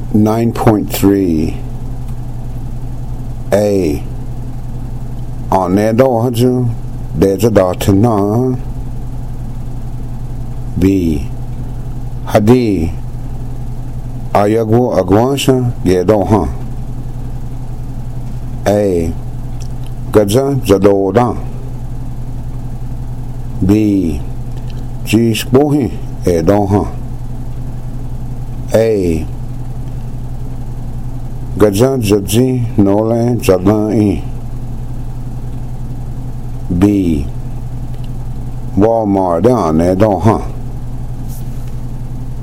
9.3 A on ne do haju de jada tana. B hadi ayagu agwansha ge do ha. A gaja jadoda. B jish bohi e do ha. A gaja jaji nole jadai. B Walmart down ne do ha.